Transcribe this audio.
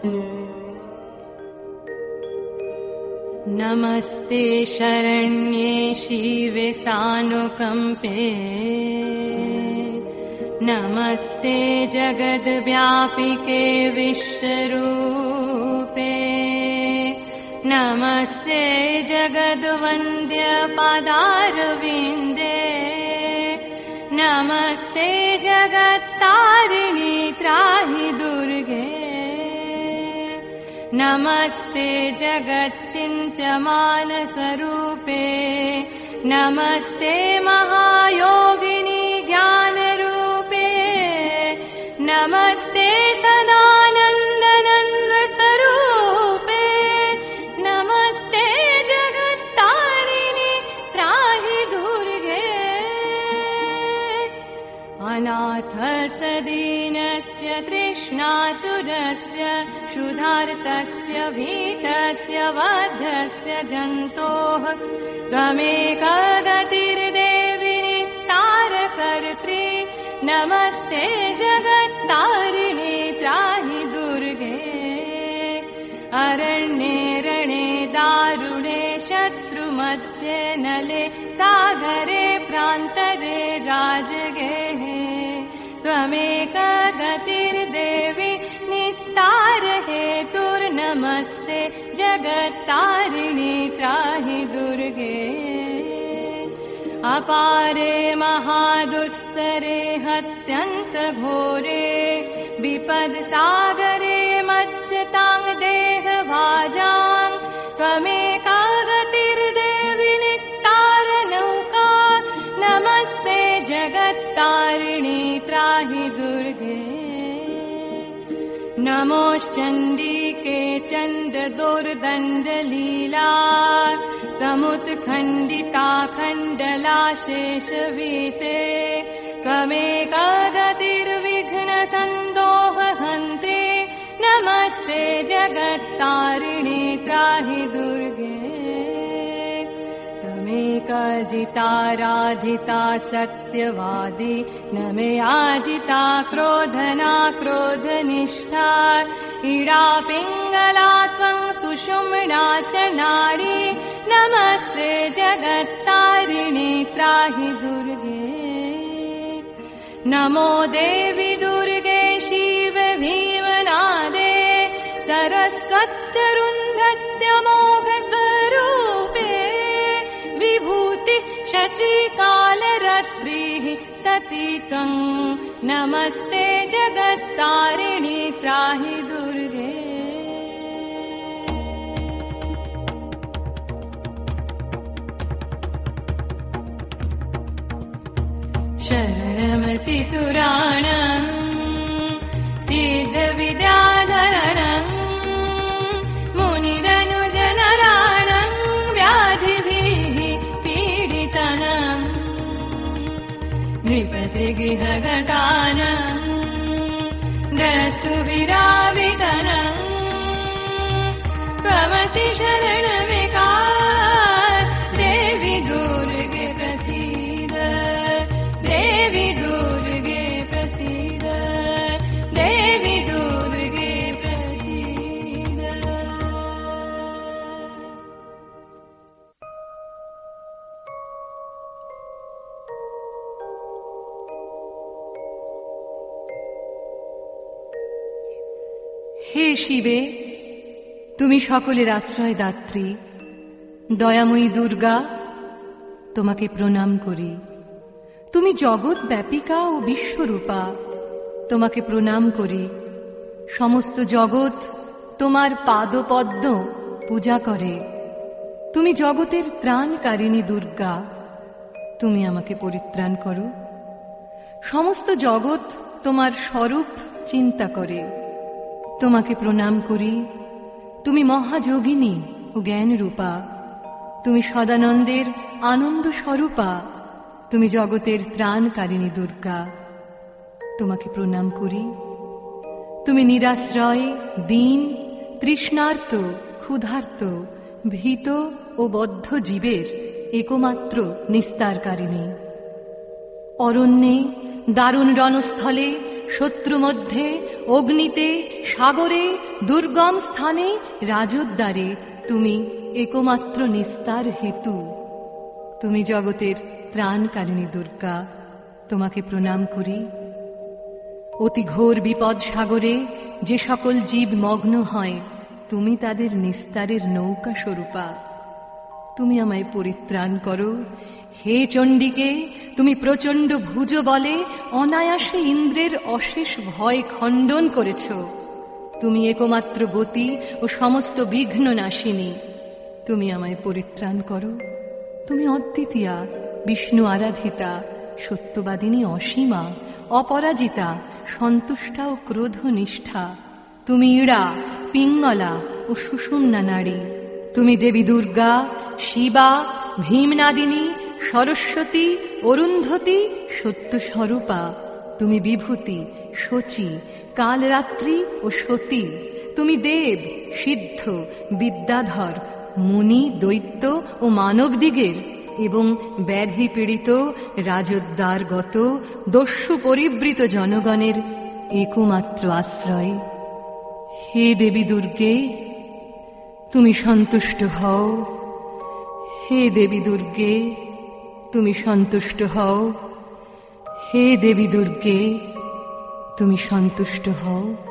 नमस्ते शरण्ये शिवे सानुकम्पे, नमस्ते जगद्व्यापिके विश्वरूपे, नमस्ते जगद्वन्द्य पादारविन्दे, नमस्ते जगत्तारिणी त्राहि दुर्गे, नमस्ते जगच्चिन्त्यमान स्वरूपे, नमस्ते महायोगिनी ज्ञानरूपे, नमस्ते सदानन्दनन्द स्वरूपे, नमस्ते जगत्तारिणी त्राहि दुर्गे, अनाथ सदीनस्य तृष्णातुरस्य क्षुधार्तस्य भीतस्य बद्धस्य जन्तोः त्वमेका गतिर्देवि निस्तारकर्त्री, नमस्ते जगत्तारिणी त्राहि दुर्गे, अरण्ये रणे दारुणे शत्रुमध्ये नले सागरे प्रान्तरे राजगेहे, त्वमेका गतिर्देवि निस्तार हेतुर्नमस्ते जगत्तारिणी त्राहि दुर्गे, अपारे महादुस्तरे हत्यन्त घोरे विपद्सागरे मज्जतां देहभाजां, त्वमेका गतिर्देवि निस्तारनौका, नमस्ते जगत्तारिणी त्राहि दुर्गे, नमोश्चण्डिके चण्डदोर्दण्डलीला समुत्खण्डिता खण्डलाशेषवीते, त्वमेका गतिर्विघ्नसन्दोहहन्त्री, नमस्ते जगत्तारिणी त्राहि दुर्गे, त्वमेका जिताराधिता सत्यवादी, न मे आजिता क्रोधना क्रोधनिष्ठा, इडा पिङ्गला त्वं सुषुम्ना च नाडी, नमस्ते जगत्तारिणी त्राहि दुर्गे, नमो देवि दुर्गे शिव भीमनादे, सरस्वत्यरुन्धत्यमोघ स्वरूपे, विभूति शचीकालरात्रिः सती त्वं, नमस्ते जगत्तारिणी त्राहि दुर्गे, शरणमसि सुराणं सिद्धविद्याधरणं, मुनिधनुजनराणं व्याधिभिः पीडितनं, नृपतिगृहगतानं दशुभिरावृतनं, त्वमसि शरणमेका देवि दुर्गे प्रसीद, देवि दुर्गे प्रसीद, देवि दुर्गे प्रसीद। হে শিবে, তুমি সকলের আশ্রয় দাত্রী, দয়াময়ী দুর্গা, তোমাকে প্রণাম করি। তুমি জগৎ ব্যাপিকা ও বিশ্বরূপা, তোমাকে প্রণাম করি। সমস্ত জগৎ তোমার পাদপদ্ম পূজা করে। তুমি জগতের ত্রাণকারিণী দুর্গা, তুমি আমাকে পরিত্রাণ করো। সমস্ত জগৎ তোমার স্বরূপ চিন্তা করে, তোমাকে প্রণাম করি। তুমি মহাযোগিনী ও জ্ঞানরূপা, তুমি সদানন্দের আনন্দ স্বরূপা, তুমি জগতের ত্রাণকারিণী দুর্গা, তোমাকে প্রণাম করি। তুমি নিরাশ্রয়, দীন, তৃষ্ণার্ত, ক্ষুধার্ত, ভীত ও বদ্ধ জীবের একমাত্র নিস্তারকারিণী। অরণ্যে, দারুণ রণস্থলে, শত্রু মধ্যে, অগ্নিতে, সাগরে, দুর্গম স্থানে, রাজোদ্বারে তুমি একমাত্র নিস্তার হেতু। তুমি জগতের ত্রাণকারিণী দুর্গা, তোমাকে প্রণাম করি। অতি ঘোর বিপদ সাগরে যে সকল জীব মগ্ন হয়, তুমি তাদের নিস্তারের নৌকা স্বরূপা। তুমি আমায় পরিত্রাণ করো। হে চণ্ডিকে, তুমি প্রচণ্ড ভুজ বলে অনায়াসে ইন্দ্রের অশেষ ভয় খণ্ডন করেছ। তুমি একমাত্র গতি ও সমস্ত বিঘ্ন নাশিনী। তুমি আমায় পরিত্রাণ করো। তুমি অদ্বিতীয়া, বিষ্ণু আরাধিতা, সত্যবাদিনী অসীমা, অপরাজিতা, সন্তুষ্টা ও ক্রোধনিষ্ঠা। তুমি ইড়া, পিঙ্গলা ও সুষুম্না নারী। তুমি দেবী দুর্গা, শিবা, ভীমনাদিনী, সরস্বতী, অরুন্ধতী, সত্যস্বরূপা। তুমি বিভূতি, শচী, কালরাত্রি ও সতী। তুমি দেব, সিদ্ধ, বিদ্যাধর, মুনি, দৈত্য ও মানবদিগের এবং ব্যাধি পীড়িত, রাজোদ্দারগত, দস্যু পরিবৃত জনগণের একমাত্র আশ্রয়। হে দেবী দুর্গে, তুমি সন্তুষ্ট হও। হে দেবী দুর্গে, তুমি সন্তুষ্ট হও। হে দেবী দুর্গে, তুমি সন্তুষ্ট হও।